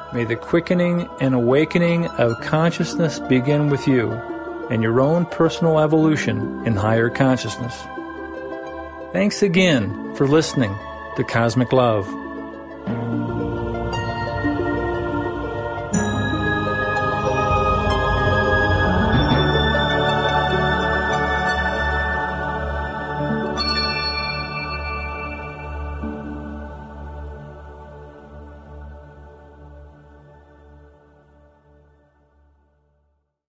May the quickening and awakening of consciousness begin with you and your own personal evolution in higher consciousness. Thanks again for listening to Cosmic Love.